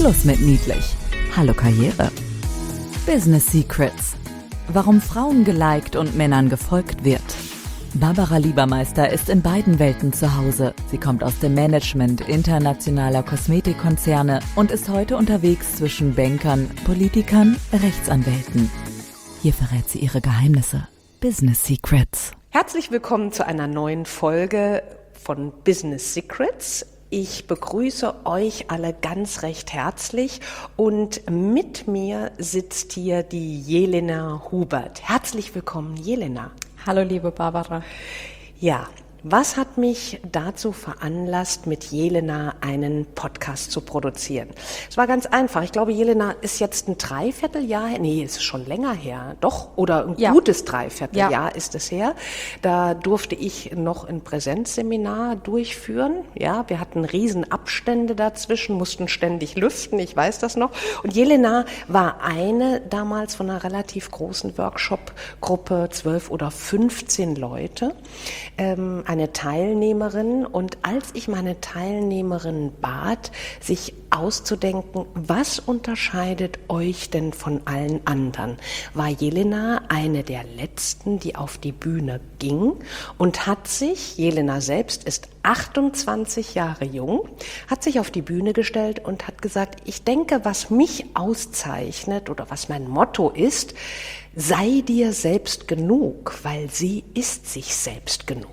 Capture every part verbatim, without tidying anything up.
Schluss mit niedlich. Hallo Karriere. Business Secrets. Warum Frauen geliked und Männern gefolgt wird. Barbara Liebermeister ist in beiden Welten zu Hause. Sie kommt aus dem Management internationaler Kosmetikkonzerne und ist heute unterwegs zwischen Bankern, Politikern, Rechtsanwälten. Hier verrät sie ihre Geheimnisse. Business Secrets. Herzlich willkommen zu einer neuen Folge von Business Secrets. Ich begrüße euch alle ganz recht herzlich und mit mir sitzt hier die Jelena Hubert. Herzlich willkommen, Jelena. Hallo, liebe Barbara. Ja, was hat mich dazu veranlasst, mit Jelena einen Podcast zu produzieren? Es war ganz einfach. Ich glaube, Jelena ist jetzt ein Dreivierteljahr her. Nee, es ist schon länger her. Doch, oder ein ja. gutes Dreivierteljahr ja. ist es her. Da durfte ich noch ein Präsenzseminar durchführen. Ja, wir hatten riesen Abstände dazwischen, mussten ständig lüften. Ich weiß das noch. Und Jelena war eine damals von einer relativ großen Workshop-Gruppe, zwölf oder fünfzehn Leute. Ähm, eine Teilnehmerin, und als ich meine Teilnehmerin bat, sich auszudenken, was unterscheidet euch denn von allen anderen, war Jelena eine der letzten, die auf die Bühne ging und hat sich, Jelena selbst ist achtundzwanzig Jahre jung, hat sich auf die Bühne gestellt und hat gesagt, ich denke, was mich auszeichnet oder was mein Motto ist, sei dir selbst genug, weil sie ist sich selbst genug.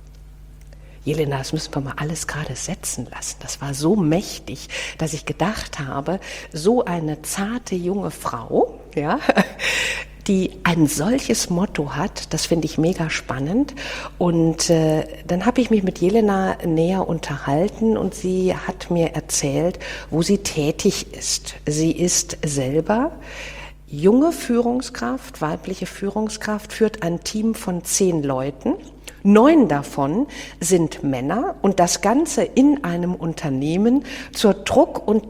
Jelena, das müssen wir mal alles gerade setzen lassen. Das war so mächtig, dass ich gedacht habe, so eine zarte junge Frau, ja, die ein solches Motto hat, das finde ich mega spannend. Und äh, dann habe ich mich mit Jelena näher unterhalten und sie hat mir erzählt, wo sie tätig ist. Sie ist selber junge Führungskraft, weibliche Führungskraft, führt ein Team von zehn Leuten. Neun davon sind Männer und das Ganze in einem Unternehmen zur Druck- und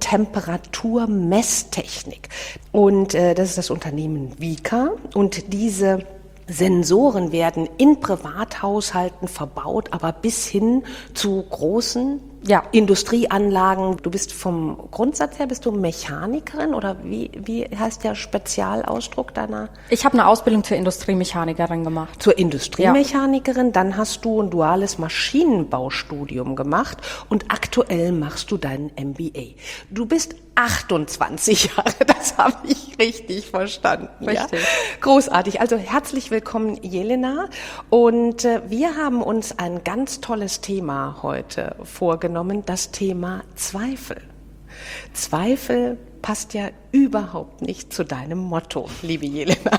Temperaturmesstechnik. Und äh, das ist das Unternehmen Vika, und diese Sensoren werden in Privathaushalten verbaut, aber bis hin zu großen ja. Industrieanlagen. Du bist vom Grundsatz her, bist du Mechanikerin oder wie, wie heißt der Spezialausdruck deiner? Ich habe eine Ausbildung zur Industriemechanikerin gemacht. Zur Industriemechanikerin, ja. Dann hast du ein duales Maschinenbaustudium gemacht und aktuell machst du deinen M B A. Du bist achtundzwanzig Jahre, das habe ich richtig verstanden. Richtig. Ja? Großartig. Also herzlich willkommen, Jelena. Und äh, wir haben uns ein ganz tolles Thema heute vorgenommen. Das Thema Zweifel. Zweifel passt ja überhaupt nicht zu deinem Motto, liebe Jelena.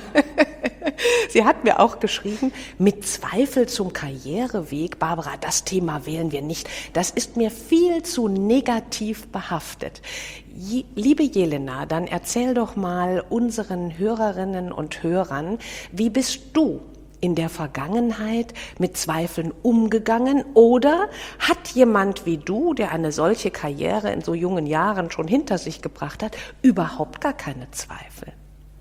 Sie hat mir auch geschrieben, mit Zweifel zum Karriereweg, Barbara, das Thema wählen wir nicht. Das ist mir viel zu negativ behaftet. Je, liebe Jelena, dann erzähl doch mal unseren Hörerinnen und Hörern, wie bist du in der Vergangenheit mit Zweifeln umgegangen, oder hat jemand wie du, der eine solche Karriere in so jungen Jahren schon hinter sich gebracht hat, überhaupt gar keine Zweifel?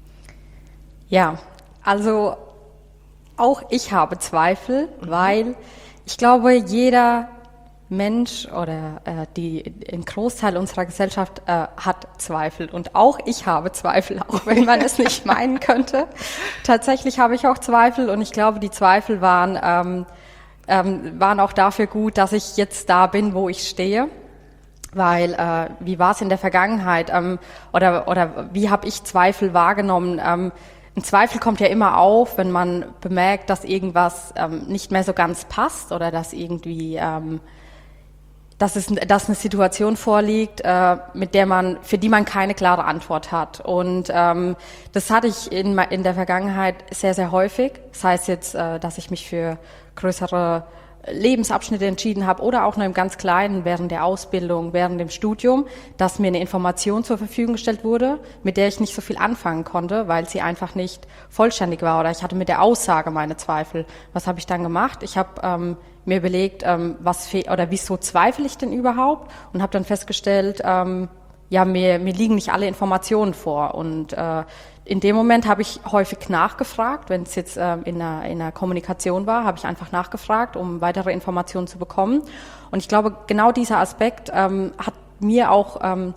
Ja, also auch ich habe Zweifel, mhm. weil ich glaube, jeder Mensch oder äh, die, ein Großteil unserer Gesellschaft äh, hat Zweifel, und auch ich habe Zweifel, auch wenn man es nicht meinen könnte. Tatsächlich habe ich auch Zweifel, und ich glaube, die Zweifel waren, ähm, ähm, waren auch dafür gut, dass ich jetzt da bin, wo ich stehe. Weil, äh, wie war es in der Vergangenheit, ähm, oder, oder wie habe ich Zweifel wahrgenommen? Ähm, Ein Zweifel kommt ja immer auf, wenn man bemerkt, dass irgendwas ähm, nicht mehr so ganz passt, oder dass irgendwie ähm, dass es dass eine Situation vorliegt, äh, mit der man für die man keine klare Antwort hat. Und ähm, das hatte ich in in der Vergangenheit sehr sehr häufig. Das heißt jetzt, äh, dass ich mich für größere Lebensabschnitte entschieden habe oder auch nur im ganz Kleinen während der Ausbildung, während dem Studium, dass mir eine Information zur Verfügung gestellt wurde, mit der ich nicht so viel anfangen konnte, weil sie einfach nicht vollständig war, oder ich hatte mit der Aussage meine Zweifel. Was habe ich dann gemacht? Ich habe ähm, mir überlegt, ähm, was fe- oder wieso zweifle ich denn überhaupt, und habe dann festgestellt, ähm, ja, mir, mir liegen nicht alle Informationen vor, und äh, in dem Moment habe ich häufig nachgefragt, wenn es jetzt äh, in, einer, in einer Kommunikation war, habe ich einfach nachgefragt, um weitere Informationen zu bekommen. Und ich glaube, genau dieser Aspekt ähm, hat mir auch ähm,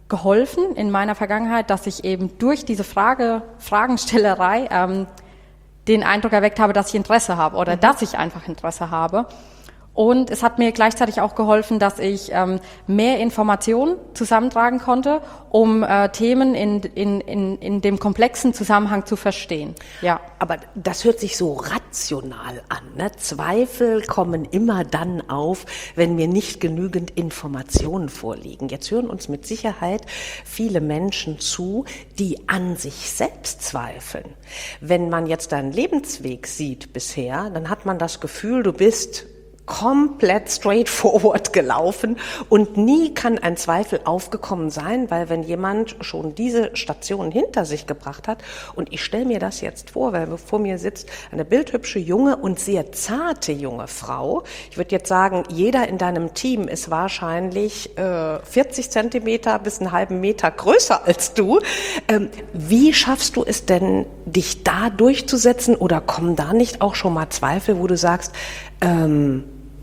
geholfen in meiner Vergangenheit, dass ich eben durch diese Frage, Fragenstellerei ähm, den Eindruck erweckt habe, dass ich Interesse habe oder mhm. dass ich einfach Interesse habe. Und es hat mir gleichzeitig auch geholfen, dass ich ähm, mehr Informationen zusammentragen konnte, um äh, Themen in, in, in, in dem komplexen Zusammenhang zu verstehen. Ja. Aber das hört sich so rational an, ne? Zweifel kommen immer dann auf, wenn mir nicht genügend Informationen vorliegen. Jetzt hören uns mit Sicherheit viele Menschen zu, die an sich selbst zweifeln. Wenn man jetzt deinen Lebensweg sieht bisher, dann hat man das Gefühl, du bist komplett straightforward gelaufen und nie kann ein Zweifel aufgekommen sein, weil wenn jemand schon diese Station hinter sich gebracht hat, und ich stelle mir das jetzt vor, weil vor mir sitzt eine bildhübsche, junge und sehr zarte junge Frau. Ich würde jetzt sagen, jeder in deinem Team ist wahrscheinlich äh, vierzig Zentimeter bis einen halben Meter größer als du. Ähm, wie schaffst du es denn, dich da durchzusetzen, oder kommen da nicht auch schon mal Zweifel, wo du sagst, ähm,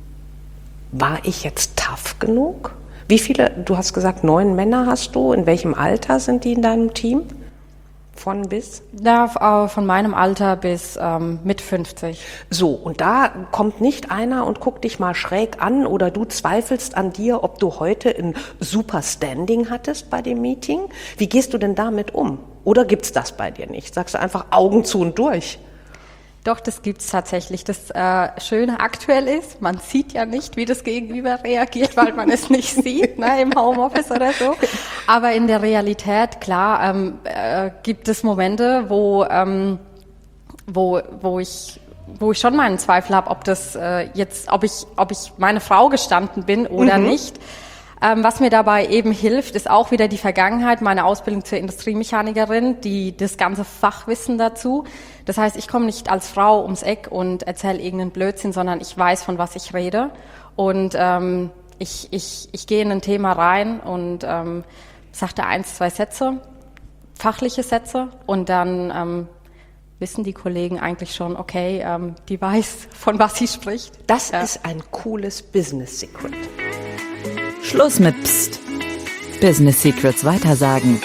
war ich jetzt tough genug? Wie viele, du hast gesagt, neun Männer hast du. In welchem Alter sind die in deinem Team? Von bis? Ja, von meinem Alter bis ähm, mit fünfzig. So, und da kommt nicht einer und guckt dich mal schräg an oder du zweifelst an dir, ob du heute ein super Standing hattest bei dem Meeting? Wie gehst du denn damit um? Oder gibt's das bei dir nicht? Sagst du einfach Augen zu und durch? Doch, das gibt's tatsächlich. Das äh, Schöne aktuell ist, man sieht ja nicht, wie das Gegenüber reagiert, weil man es nicht sieht, ne, im Homeoffice oder so. Aber in der Realität, klar, ähm, äh, gibt es Momente, wo ähm, wo wo ich wo ich schon meinen Zweifel habe, ob das äh, jetzt, ob ich ob ich meine Frau gestanden bin oder mhm. nicht. Ähm, was mir dabei eben hilft, ist auch wieder die Vergangenheit, meine Ausbildung zur Industriemechanikerin, die das ganze Fachwissen dazu. Das heißt, ich komme nicht als Frau ums Eck und erzähle irgendeinen Blödsinn, sondern ich weiß, von was ich rede. Und ähm, ich, ich, ich gehe in ein Thema rein und ähm, sage da eins, zwei Sätze, fachliche Sätze, und dann ähm, wissen die Kollegen eigentlich schon, okay, ähm, die weiß, von was sie spricht. Das ja. ist ein cooles Business Secret. Schluss mit Psst. Business Secrets weitersagen.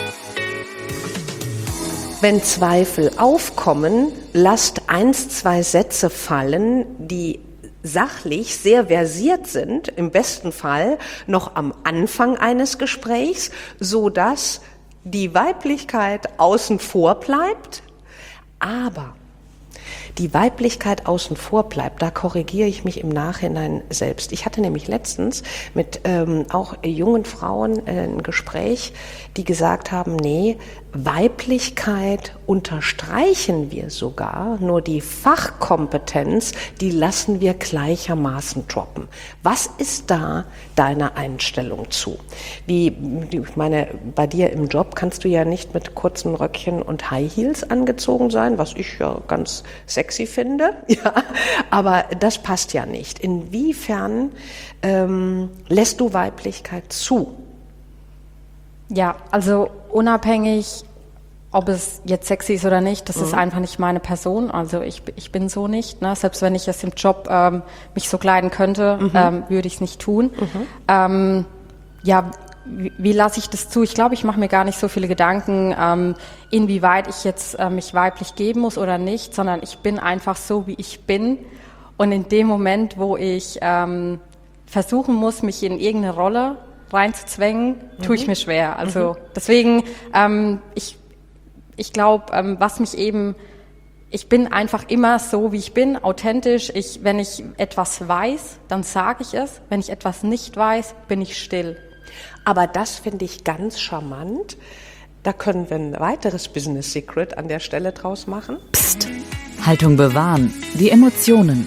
Wenn Zweifel aufkommen, lasst eins, zwei Sätze fallen, die sachlich sehr versiert sind, im besten Fall noch am Anfang eines Gesprächs, so dass die Weiblichkeit außen vor bleibt, aber die Weiblichkeit außen vor bleibt, da korrigiere ich mich im Nachhinein selbst. Ich hatte nämlich letztens mit ähm, auch jungen Frauen äh, ein Gespräch, die gesagt haben, nee, Weiblichkeit unterstreichen wir sogar, nur die Fachkompetenz, die lassen wir gleichermaßen droppen. Was ist da deine Einstellung zu? Wie, ich meine, bei dir im Job kannst du ja nicht mit kurzen Röckchen und High Heels angezogen sein, was ich ja ganz sexy finde, ja, aber das passt ja nicht. Inwiefern ähm, lässt du Weiblichkeit zu? Ja, also unabhängig, ob es jetzt sexy ist oder nicht, das mhm. ist einfach nicht meine Person. Also ich, ich bin so nicht. Ne? Selbst wenn ich jetzt im Job ähm, mich so kleiden könnte, mhm. ähm, würde ich es nicht tun. Mhm. Ähm, ja, wie, wie lasse ich das zu? Ich glaube, ich mache mir gar nicht so viele Gedanken, ähm, inwieweit ich jetzt äh, mich weiblich geben muss oder nicht, sondern ich bin einfach so, wie ich bin. Und in dem Moment, wo ich ähm, versuchen muss, mich in irgendeine Rolle reinzuzwängen, mhm. tue ich mir schwer. Also mhm. deswegen, ähm, ich, ich glaube, ähm, was mich eben, ich bin einfach immer so, wie ich bin, authentisch. Ich, wenn ich etwas weiß, dann sage ich es. Wenn ich etwas nicht weiß, bin ich still. Aber das finde ich ganz charmant. Da können wir ein weiteres Business Secret an der Stelle draus machen. Psst. Haltung bewahren. Die Emotionen.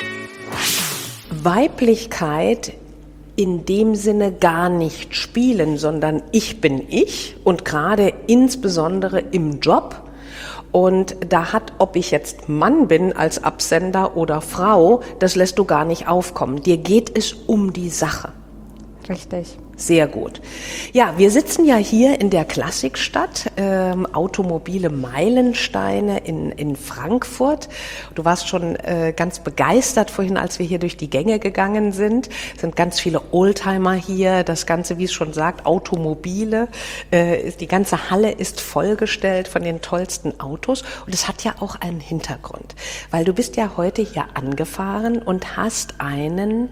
Weiblichkeit in dem Sinne gar nicht spielen, sondern ich bin ich und gerade insbesondere im Job. Und da hat, ob ich jetzt Mann bin als Absender oder Frau, das lässt du gar nicht aufkommen. Dir geht es um die Sache. Richtig. Sehr gut. Ja, wir sitzen ja hier in der Klassikstadt, ähm, Automobile Meilensteine in, in Frankfurt. Du warst schon äh, ganz begeistert vorhin, als wir hier durch die Gänge gegangen sind. Es sind ganz viele Oldtimer hier, das Ganze, wie es schon sagt, Automobile. Äh, die ganze Halle ist vollgestellt von den tollsten Autos und es hat ja auch einen Hintergrund, weil du bist ja heute hier angefahren und hast einen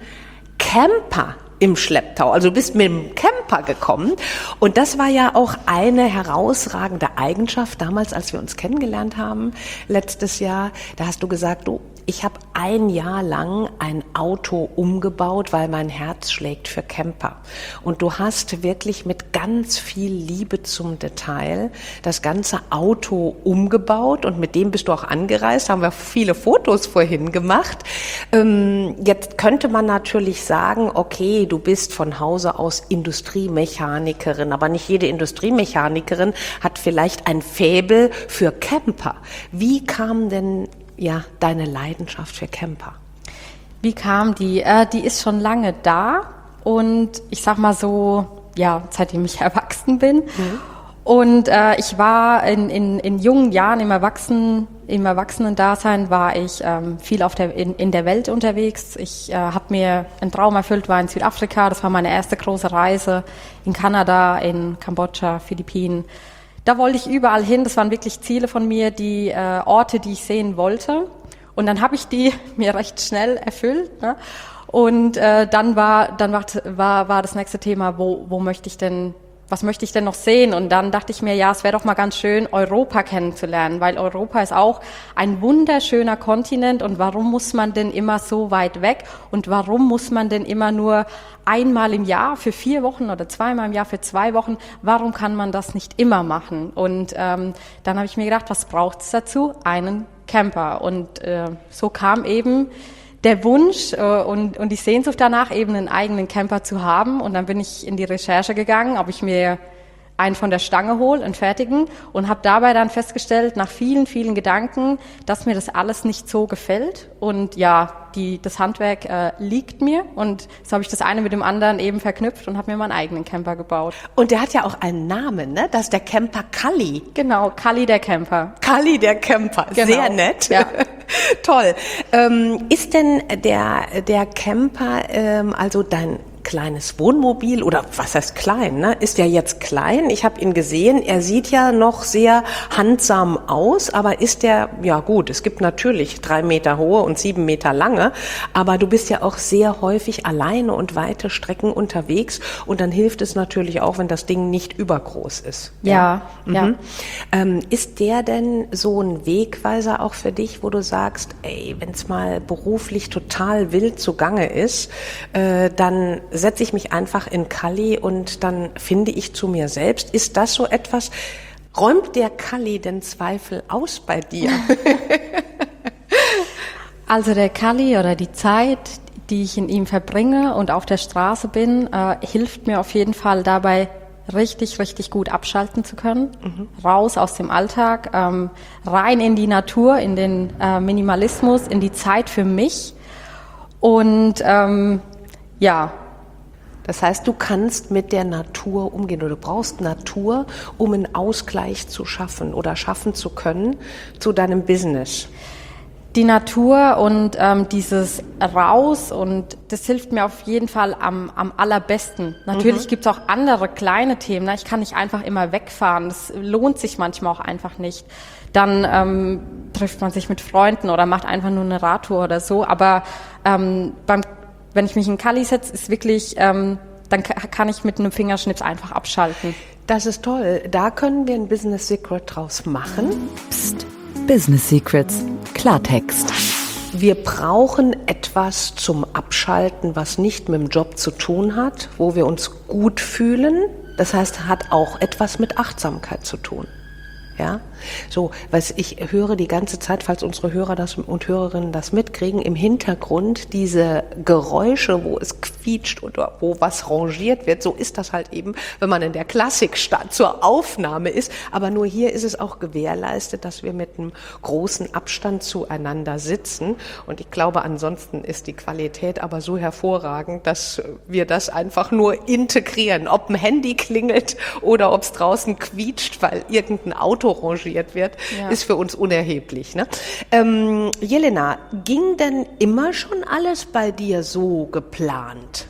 Camper im Schlepptau. Also du bist mit dem Camper gekommen und das war ja auch eine herausragende Eigenschaft damals, als wir uns kennengelernt haben, letztes Jahr. Da hast du gesagt, du, ich habe ein Jahr lang ein Auto umgebaut, weil mein Herz schlägt für Camper. Und du hast wirklich mit ganz viel Liebe zum Detail das ganze Auto umgebaut und mit dem bist du auch angereist, haben wir viele Fotos vorhin gemacht. Ähm, jetzt könnte man natürlich sagen, okay, du bist von Hause aus Industriemechanikerin, aber nicht jede Industriemechanikerin hat vielleicht ein Faible für Camper. Wie kam denn ja deine Leidenschaft für Camper? Wie kam die? Äh, die ist schon lange da und ich sag mal so, ja, seitdem ich erwachsen bin. Mhm. Und äh, ich war in, in, in jungen Jahren im Erwachsenen, im Erwachsenen-Dasein war ich ähm, viel auf der, in, in der Welt unterwegs. Ich äh, habe mir einen Traum erfüllt, war in Südafrika. Das war meine erste große Reise. In Kanada, in Kambodscha, Philippinen. Da wollte ich überall hin. Das waren wirklich Ziele von mir, die äh, Orte, die ich sehen wollte. Und dann habe ich die mir recht schnell erfüllt. Ne? Und äh, dann war dann war, war war das nächste Thema, wo wo möchte ich denn was möchte ich denn noch sehen? Und dann dachte ich mir, ja, es wäre doch mal ganz schön, Europa kennenzulernen, weil Europa ist auch ein wunderschöner Kontinent. Und warum muss man denn immer so weit weg? Und warum muss man denn immer nur einmal im Jahr für vier Wochen oder zweimal im Jahr für zwei Wochen? Warum kann man das nicht immer machen? Und ähm, dann habe ich mir gedacht, was braucht es dazu? Einen Camper. Und äh, so kam eben der Wunsch äh, und, und die Sehnsucht danach, eben einen eigenen Camper zu haben. Und dann bin ich in die Recherche gegangen, ob ich mir einen von der Stange hole, einen fertigen, und habe dabei dann festgestellt, nach vielen, vielen Gedanken, dass mir das alles nicht so gefällt. Und ja, die, das Handwerk äh, liegt mir und so habe ich das eine mit dem anderen eben verknüpft und habe mir meinen eigenen Camper gebaut. Und der hat ja auch einen Namen, ne? Das ist der Camper Kalli. Genau, Kalli der Camper. Kalli der Camper, genau. Sehr nett. Ja. Toll. Ähm, ist denn der, der Camper, ähm, also dein kleines Wohnmobil, oder was heißt klein, ne? Ist ja jetzt klein. Ich habe ihn gesehen. Er sieht ja noch sehr handsam aus, aber ist der, ja gut, es gibt natürlich drei Meter hohe und sieben Meter lange, aber du bist ja auch sehr häufig alleine und weite Strecken unterwegs und dann hilft es natürlich auch, wenn das Ding nicht übergroß ist. Ja, ja. ja. Mhm. Ähm, ist der denn so ein Wegweiser auch für dich, wo du sagst, ey, wenn es mal beruflich total wild zugange ist, äh, dann setze ich mich einfach in Kalli und dann finde ich zu mir selbst. Ist das so etwas, räumt der Kalli den Zweifel aus bei dir? Also der Kalli oder die Zeit, die ich in ihm verbringe und auf der Straße bin, äh, hilft mir auf jeden Fall dabei, richtig, richtig gut abschalten zu können. Mhm. Raus aus dem Alltag, ähm, rein in die Natur, in den äh, Minimalismus, in die Zeit für mich. Und ähm, ja, das heißt, du kannst mit der Natur umgehen oder du brauchst Natur, um einen Ausgleich zu schaffen oder schaffen zu können zu deinem Business. Die Natur und ähm, dieses Raus, und das hilft mir auf jeden Fall am, am allerbesten. Natürlich mhm. gibt es auch andere kleine Themen. Ne? Ich kann nicht einfach immer wegfahren. Das lohnt sich manchmal auch einfach nicht. Dann ähm, trifft man sich mit Freunden oder macht einfach nur eine Radtour oder so. Aber ähm, beim wenn ich mich in Kalli setze, ist wirklich, ähm, dann kann ich mit einem Fingerschnips einfach abschalten. Das ist toll. Da können wir ein Business Secret draus machen. Psst. Business Secrets. Klartext. Wir brauchen etwas zum Abschalten, was nicht mit dem Job zu tun hat, wo wir uns gut fühlen. Das heißt, hat auch etwas mit Achtsamkeit zu tun. Ja, so, was ich höre die ganze Zeit, falls unsere Hörer das und Hörerinnen das mitkriegen, im Hintergrund diese Geräusche, wo es quietscht oder wo was rangiert wird. So ist das halt eben, wenn man in der Klassik statt zur Aufnahme ist. Aber nur hier ist es auch gewährleistet, dass wir mit einem großen Abstand zueinander sitzen. Und ich glaube, ansonsten ist die Qualität aber so hervorragend, dass wir das einfach nur integrieren. Ob ein Handy klingelt oder ob es draußen quietscht, weil irgendein Auto rangiert wird, ja. ist für uns unerheblich. Ne? Ähm, Jelena, ging denn immer schon alles bei dir so geplant?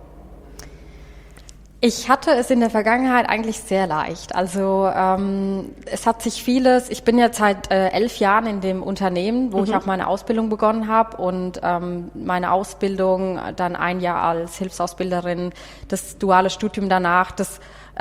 Ich hatte es in der Vergangenheit eigentlich sehr leicht. Also ähm, es hat sich vieles, ich bin jetzt seit äh, elf Jahren in dem Unternehmen, wo mhm. ich auch meine Ausbildung begonnen habe und ähm, meine Ausbildung, dann ein Jahr als Hilfsausbilderin, das duale Studium danach, das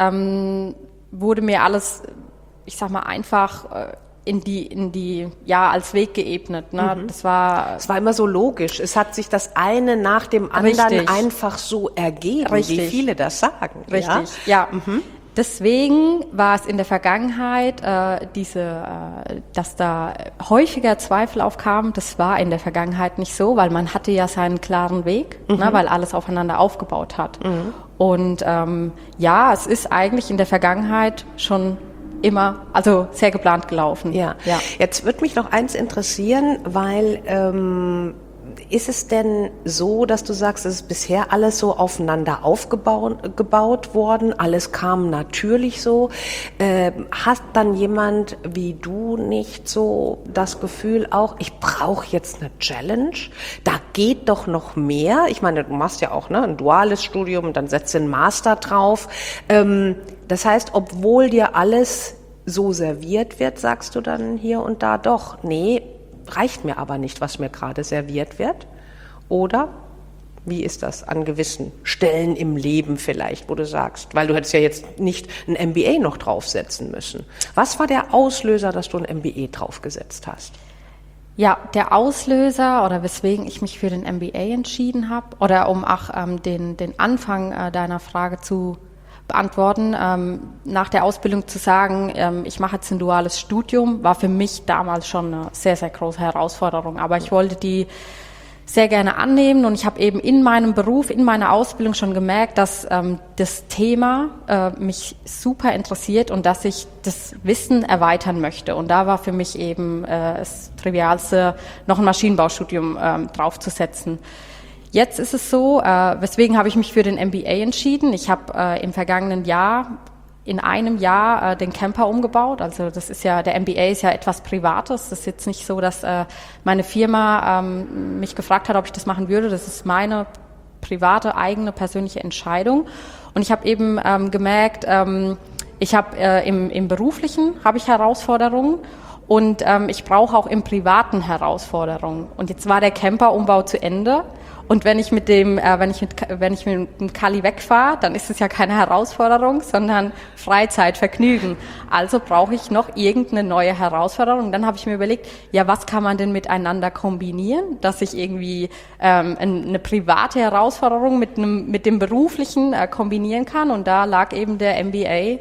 ähm, wurde mir alles, ich sag mal, einfach äh, in die, in die, ja, als Weg geebnet, ne? Mhm. Das war. Es war immer so logisch. Es hat sich das eine nach dem anderen richtig. einfach so ergeben, richtig. wie viele das sagen. Richtig, ja. ja. Mhm. Deswegen war es in der Vergangenheit, äh, diese, äh, dass da häufiger Zweifel aufkamen, das war in der Vergangenheit nicht so, weil man hatte ja seinen klaren Weg, mhm. ne, weil alles aufeinander aufgebaut hat. Mhm. Und ähm, ja, es ist eigentlich in der Vergangenheit schon immer, also sehr geplant gelaufen. Ja. ja. Jetzt würde mich noch eins interessieren, weil ähm, ist es denn so, dass du sagst, es ist bisher alles so aufeinander aufgebaut gebaut worden, alles kam natürlich so. Äh, hat dann jemand wie du nicht so das Gefühl auch, ich brauche jetzt eine Challenge? Da geht doch noch mehr. Ich meine, du machst ja auch ne, ein duales Studium, dann setzt du einen Master drauf. Ähm, das heißt, obwohl dir alles so serviert wird, sagst du dann hier und da doch, nee, reicht mir aber nicht, was mir gerade serviert wird? Oder wie ist das an gewissen Stellen im Leben vielleicht, wo du sagst, weil du hättest ja jetzt nicht ein M B A noch draufsetzen müssen. Was war der Auslöser, dass du ein M B A draufgesetzt hast? Ja, der Auslöser oder weswegen ich mich für den M B A entschieden habe oder um auch ähm, den, den Anfang äh, deiner Frage zu beantworten, ähm, nach der Ausbildung zu sagen, ähm, ich mache jetzt ein duales Studium, war für mich damals schon eine sehr, sehr große Herausforderung. Aber ich wollte die sehr gerne annehmen und ich habe eben in meinem Beruf, in meiner Ausbildung schon gemerkt, dass ähm, das Thema äh, mich super interessiert und dass ich das Wissen erweitern möchte. Und da war für mich eben äh, das Trivialste, noch ein Maschinenbaustudium ähm, draufzusetzen. Jetzt ist es so, äh, weswegen habe ich mich für den M B A entschieden. Ich habe äh, im vergangenen Jahr in einem Jahr äh, den Camper umgebaut. Also das ist ja, der M B A ist ja etwas Privates. Das ist jetzt nicht so, dass äh, meine Firma ähm, mich gefragt hat, ob ich das machen würde. Das ist meine private, eigene, persönliche Entscheidung. Und ich habe eben ähm, gemerkt, ähm, ich habe äh, im, im Beruflichen habe ich Herausforderungen. Und ähm, ich brauche auch im Privaten Herausforderungen. Und jetzt war der Camperumbau zu Ende. Und wenn ich mit dem, äh, wenn ich mit, wenn ich mit dem Kali wegfahre, dann ist es ja keine Herausforderung, sondern Freizeit, Vergnügen. Also brauche ich noch irgendeine neue Herausforderung. Dann habe ich mir überlegt, ja, was kann man denn miteinander kombinieren, dass ich irgendwie ähm, eine private Herausforderung mit einem, mit dem beruflichen äh, kombinieren kann. Und da lag eben der M B A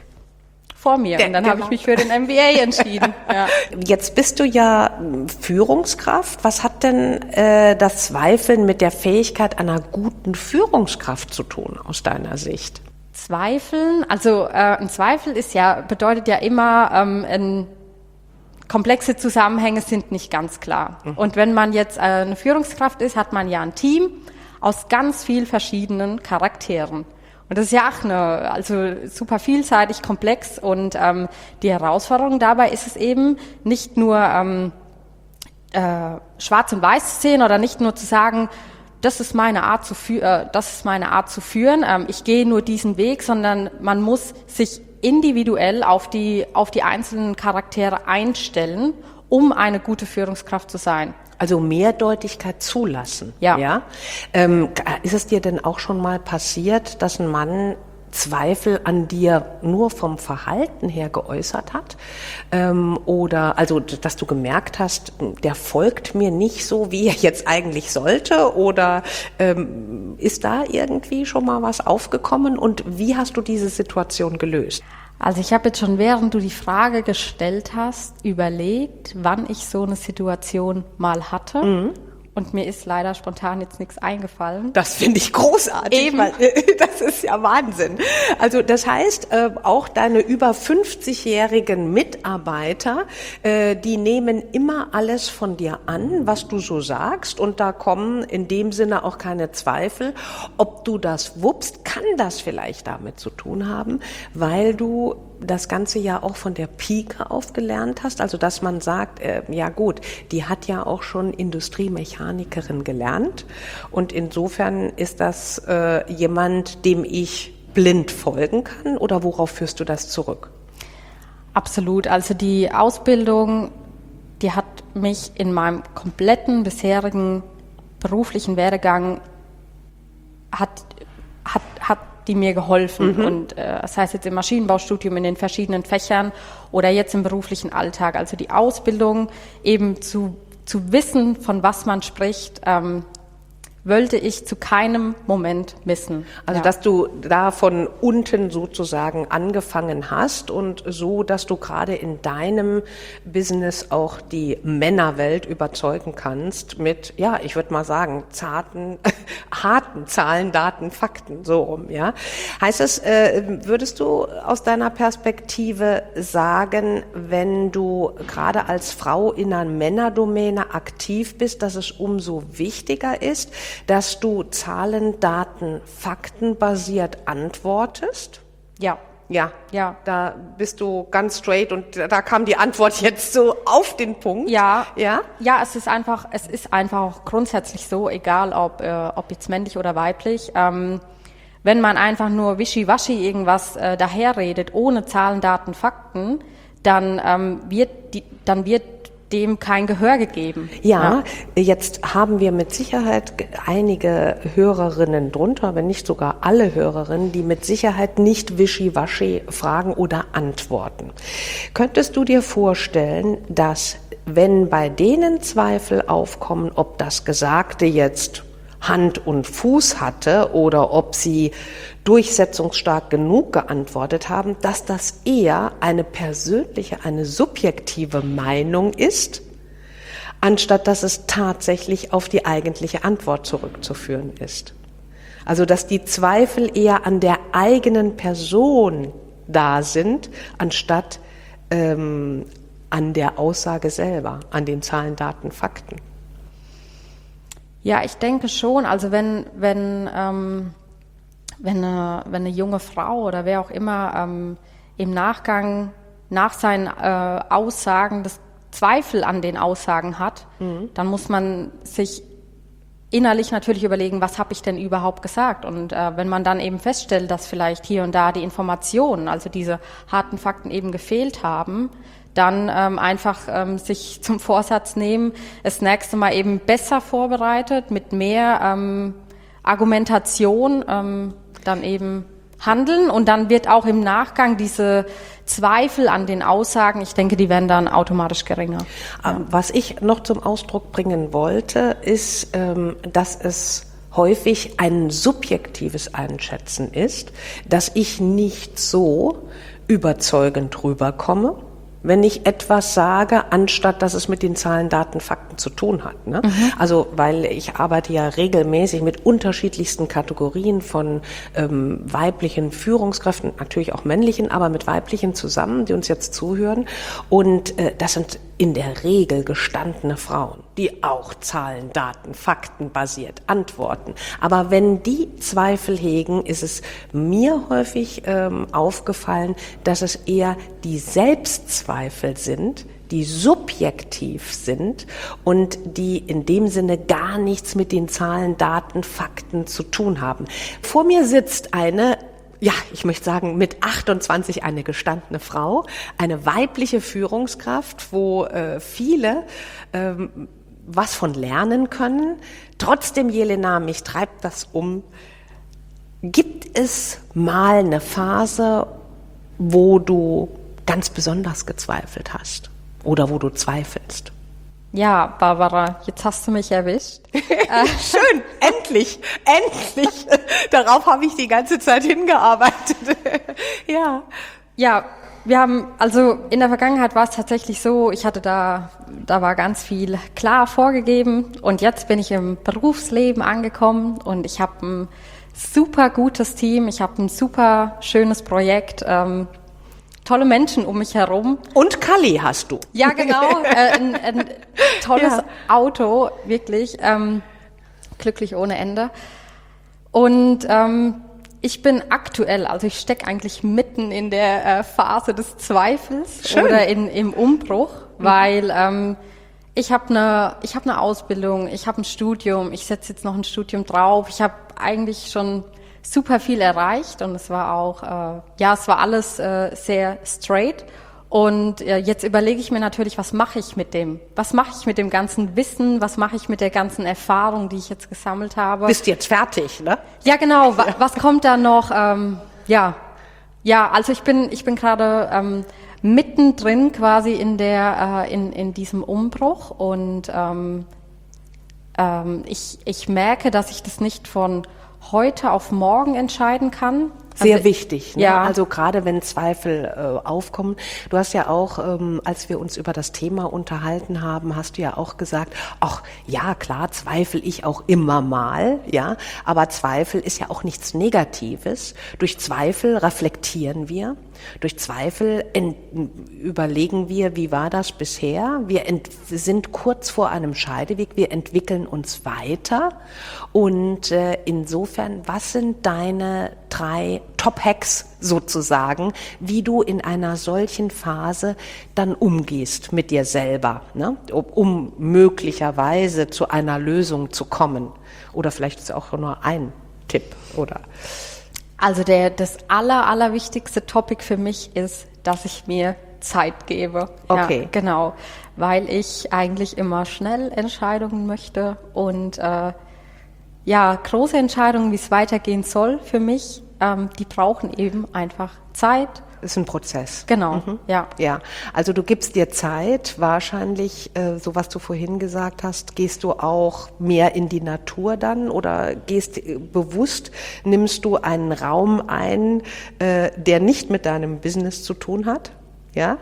vor mir. Und dann genau. habe ich mich für den M B A entschieden. Ja. Jetzt bist du ja Führungskraft. Was hat denn äh, das Zweifeln mit der Fähigkeit einer guten Führungskraft zu tun, aus deiner Sicht? Zweifeln, also äh, ein Zweifel ist ja, bedeutet ja immer, ähm, ein, komplexe Zusammenhänge sind nicht ganz klar. Mhm. Und wenn man jetzt äh, eine Führungskraft ist, hat man ja ein Team aus ganz vielen verschiedenen Charakteren. Und das ist ja auch eine, also super vielseitig, komplex und ähm, die Herausforderung dabei ist es eben, nicht nur ähm, äh, schwarz und weiß zu sehen oder nicht nur zu sagen, das ist meine Art zu führen, äh, das ist meine Art zu führen, ähm, ich gehe nur diesen Weg, sondern man muss sich individuell auf die, auf die einzelnen Charaktere einstellen, um eine gute Führungskraft zu sein. Also Mehrdeutigkeit zulassen. Ja. ja? Ähm, ist es dir denn auch schon mal passiert, dass ein Mann Zweifel an dir nur vom Verhalten her geäußert hat? Ähm, oder also, dass du gemerkt hast, der folgt mir nicht so, wie er jetzt eigentlich sollte? Oder ähm, ist da irgendwie schon mal was aufgekommen? Und wie hast du diese Situation gelöst? Also ich habe jetzt schon, während du die Frage gestellt hast, überlegt, wann ich so eine Situation mal hatte. Mhm. Und mir ist leider spontan jetzt nichts eingefallen. Das finde ich großartig. Eben. Weil, das ist ja Wahnsinn. Also das heißt, äh, auch deine über fünfzigjährigen Mitarbeiter, äh, die nehmen immer alles von dir an, was du so sagst. Und da kommen in dem Sinne auch keine Zweifel. Ob du das wuppst, kann das vielleicht damit zu tun haben, weil du das Ganze ja auch von der Pike auf gelernt hast, also dass man sagt, äh, ja gut, die hat ja auch schon Industriemechanikerin gelernt und insofern ist das äh, jemand, dem ich blind folgen kann, oder worauf führst du das zurück? Absolut, also die Ausbildung, die hat mich in meinem kompletten bisherigen beruflichen Werdegang hat, hat, hat die mir geholfen. Mhm. Und äh, das heißt jetzt im Maschinenbaustudium in den verschiedenen Fächern oder jetzt im beruflichen Alltag. Also die Ausbildung eben zu, zu wissen, von was man spricht, ähm, wollte ich zu keinem Moment missen. Also, ja. Dass du da von unten sozusagen angefangen hast und so, dass du gerade in deinem Business auch die Männerwelt überzeugen kannst mit, ja, ich würde mal sagen, zarten, harten Zahlen, Daten, Fakten, so rum, ja. Heißt es, äh, würdest du aus deiner Perspektive sagen, wenn du gerade als Frau in einer Männerdomäne aktiv bist, dass es umso wichtiger ist, dass du Zahlen, Daten, Fakten basiert antwortest? Ja. Ja, ja. Da bist du ganz straight und da kam die Antwort jetzt so auf den Punkt. Ja, ja, ja. Es ist einfach, es ist einfach auch grundsätzlich so, egal ob äh, ob jetzt männlich oder weiblich. Ähm, wenn man einfach nur wischiwaschi irgendwas äh, daherredet, ohne Zahlen, Daten, Fakten, dann ähm, wird die, dann wird dem kein Gehör gegeben. Ja, ja, jetzt haben wir mit Sicherheit einige Hörerinnen drunter, wenn nicht sogar alle Hörerinnen, die mit Sicherheit nicht wischiwaschi fragen oder antworten. Könntest du dir vorstellen, dass wenn bei denen Zweifel aufkommen, ob das Gesagte jetzt Hand und Fuß hatte oder ob sie durchsetzungsstark genug geantwortet haben, dass das eher eine persönliche, eine subjektive Meinung ist, anstatt dass es tatsächlich auf die eigentliche Antwort zurückzuführen ist. Also dass die Zweifel eher an der eigenen Person da sind, anstatt ähm, an der Aussage selber, an den Zahlen, Daten, Fakten. Ja, ich denke schon. Also wenn wenn ähm, wenn eine, wenn eine junge Frau oder wer auch immer ähm, im Nachgang nach seinen äh, Aussagen das Zweifel an den Aussagen hat, mhm. dann muss man sich innerlich natürlich überlegen, was habe ich denn überhaupt gesagt? Und äh, wenn man dann eben feststellt, dass vielleicht hier und da die Informationen, also diese harten Fakten eben gefehlt haben, dann ähm, einfach ähm, sich zum Vorsatz nehmen, das nächste Mal eben besser vorbereitet, mit mehr ähm, Argumentation ähm, dann eben handeln und dann wird auch im Nachgang diese Zweifel an den Aussagen, ich denke, die werden dann automatisch geringer. Ja. Was ich noch zum Ausdruck bringen wollte, ist, ähm, dass es häufig ein subjektives Einschätzen ist, dass ich nicht so überzeugend rüberkomme, wenn ich etwas sage, anstatt dass es mit den Zahlen, Daten, Fakten zu tun hat. Ne? Mhm. Also, weil ich arbeite ja regelmäßig mit unterschiedlichsten Kategorien von ähm, weiblichen Führungskräften, natürlich auch männlichen, aber mit weiblichen zusammen, die uns jetzt zuhören. Und äh, das sind in der Regel gestandene Frauen, die auch Zahlen, Daten, Fakten basiert antworten. Aber wenn die Zweifel hegen, ist es mir häufig ähm, aufgefallen, dass es eher die Selbstzweifel sind, die subjektiv sind und die in dem Sinne gar nichts mit den Zahlen, Daten, Fakten zu tun haben. Vor mir sitzt eine, ja, ich möchte sagen, mit achtundzwanzig eine gestandene Frau, eine weibliche Führungskraft, wo äh, viele ähm, was von lernen können. Trotzdem, Jelena, mich treibt das um. Gibt es mal eine Phase, wo du ganz besonders gezweifelt hast oder wo du zweifelst? Ja, Barbara, jetzt hast du mich erwischt. Schön, endlich, endlich. Darauf habe ich die ganze Zeit hingearbeitet. Ja. Ja, wir haben, also in der Vergangenheit war es tatsächlich so, ich hatte da, da war ganz viel klar vorgegeben und jetzt bin ich im Berufsleben angekommen und ich habe ein super gutes Team, ich habe ein super schönes Projekt, ähm, tolle Menschen um mich herum. Und Kalli hast du. Ja, genau, äh, ein, ein tolles ja. Auto, wirklich, ähm, glücklich ohne Ende. Und ähm, ich bin aktuell, also ich stecke eigentlich mitten in der äh, Phase des Zweifels Schön. oder in, im Umbruch, mhm. weil ähm, ich habe eine ich habe eine Ausbildung, ich habe ein Studium, ich setze jetzt noch ein Studium drauf. Ich habe eigentlich schon super viel erreicht und es war auch, äh, ja, es war alles äh, sehr straight. Und äh, jetzt überlege ich mir natürlich, was mache ich mit dem? Was mache ich mit dem ganzen Wissen? Was mache ich mit der ganzen Erfahrung, die ich jetzt gesammelt habe? Bist jetzt fertig, ne? Ja, genau. Was, was kommt da noch? Ähm, ja, ja. Also ich bin, ich bin gerade ähm, mittendrin quasi in der, äh, in in diesem Umbruch und ähm, ähm, ich ich merke, dass ich das nicht von heute auf morgen entscheiden kann. Sehr also, wichtig, ne? Ja. Also gerade wenn Zweifel äh, aufkommen. Du hast ja auch, ähm, als wir uns über das Thema unterhalten haben, hast du ja auch gesagt, ach ja, klar, zweifle ich auch immer mal, ja, aber Zweifel ist ja auch nichts Negatives. Durch Zweifel reflektieren wir, durch Zweifel ent- überlegen wir, wie war das bisher? Wir ent- sind kurz vor einem Scheideweg, wir entwickeln uns weiter und äh, insofern, was sind deine drei Top-Hacks sozusagen, wie du in einer solchen Phase dann umgehst mit dir selber, ne? um, um möglicherweise zu einer Lösung zu kommen. Oder vielleicht ist auch nur ein Tipp, oder? Also der, das aller, allerwichtigste Topic für mich ist, dass ich mir Zeit gebe. Okay. Ja, genau, weil ich eigentlich immer schnell Entscheidungen möchte und äh, ja, große Entscheidungen, wie es weitergehen soll für mich, ähm, die brauchen eben einfach Zeit. Das ist ein Prozess. Genau, mhm. ja. Ja, also du gibst dir Zeit, wahrscheinlich, äh, so was du vorhin gesagt hast, gehst du auch mehr in die Natur dann oder gehst äh, bewusst, nimmst du einen Raum ein, äh, der nicht mit deinem Business zu tun hat, ja?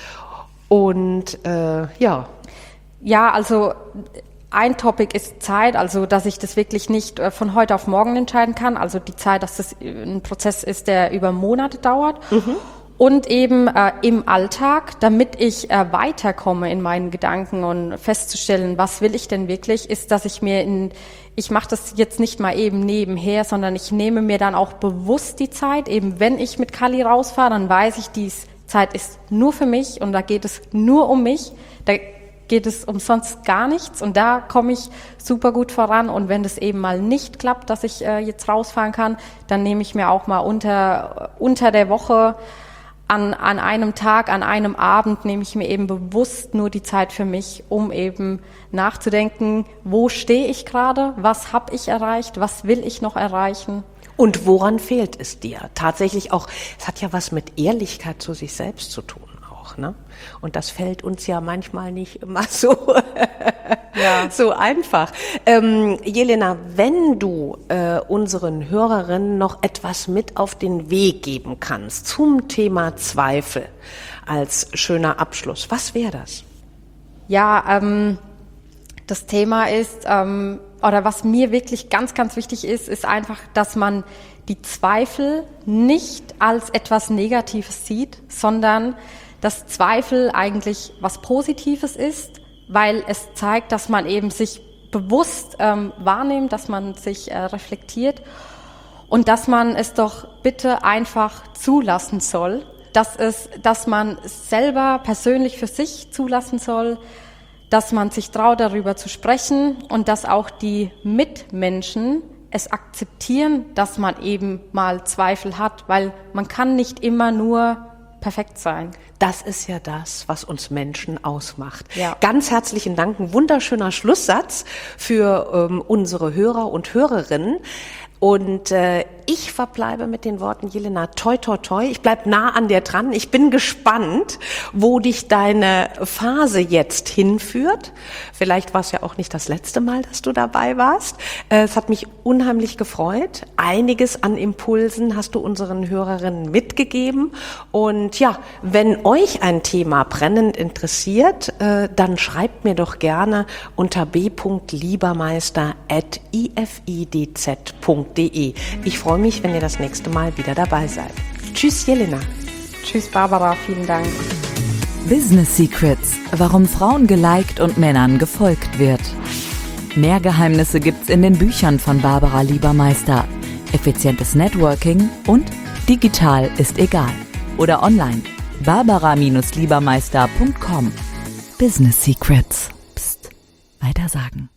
Und äh, ja. Ja, also ein Topic ist Zeit, also dass ich das wirklich nicht äh, von heute auf morgen entscheiden kann. Also die Zeit, dass das ein Prozess ist, der über Monate dauert. Mhm. Und eben äh, im Alltag, damit ich äh, weiterkomme in meinen Gedanken und festzustellen, was will ich denn wirklich, ist, dass ich mir in, ich mache das jetzt nicht mal eben nebenher, sondern ich nehme mir dann auch bewusst die Zeit. Eben wenn ich mit Kalli rausfahre, dann weiß ich, die Zeit ist nur für mich und da geht es nur um mich. Da geht es um sonst gar nichts und da komme ich super gut voran und wenn das eben mal nicht klappt, dass ich äh, jetzt rausfahren kann, dann nehme ich mir auch mal unter unter der Woche an an einem Tag, an einem Abend nehme ich mir eben bewusst nur die Zeit für mich, um eben nachzudenken, wo stehe ich gerade, was habe ich erreicht, was will ich noch erreichen. Und woran fehlt es dir? Tatsächlich auch, es hat ja was mit Ehrlichkeit zu sich selbst zu tun. Ne? Und das fällt uns ja manchmal nicht immer so, ja. so einfach. Ähm, Jelena, wenn du äh, unseren Hörerinnen noch etwas mit auf den Weg geben kannst zum Thema Zweifel als schöner Abschluss, was wäre das? Ja, ähm, das Thema ist, ähm, oder was mir wirklich ganz, ganz wichtig ist, ist einfach, dass man die Zweifel nicht als etwas Negatives sieht, sondern dass Zweifel eigentlich was Positives ist, weil es zeigt, dass man eben sich bewusst ähm, wahrnimmt, dass man sich äh, reflektiert und dass man es doch bitte einfach zulassen soll, dass es, dass man es selber persönlich für sich zulassen soll, dass man sich traut, darüber zu sprechen und dass auch die Mitmenschen es akzeptieren, dass man eben mal Zweifel hat, weil man kann nicht immer nur perfekt sein. Das ist ja das, was uns Menschen ausmacht. Ja. Ganz herzlichen Dank, ein wunderschöner Schlusssatz für ähm, unsere Hörer und Hörerinnen. Und äh, ich verbleibe mit den Worten, Jelena, toi, toi, toi. Ich bleib nah an dir dran. Ich bin gespannt, wo dich deine Phase jetzt hinführt. Vielleicht war es ja auch nicht das letzte Mal, dass du dabei warst. Es hat mich unheimlich gefreut. Einiges an Impulsen hast du unseren Hörerinnen mitgegeben. Und ja, wenn euch ein Thema brennend interessiert, dann schreibt mir doch gerne unter b punkt liebermeister at i f i d z punkt d e. Ich freue mich, wenn ihr das nächste Mal wieder dabei seid. Tschüss, Jelena. Tschüss, Barbara. Vielen Dank. Business Secrets, warum Frauen geliked und Männern gefolgt wird. Mehr Geheimnisse gibt's in den Büchern von Barbara Liebermeister. Effizientes Networking und digital ist egal. Oder online. barbara Bindestrich liebermeister punkt com. Business Secrets. Psst. Weitersagen.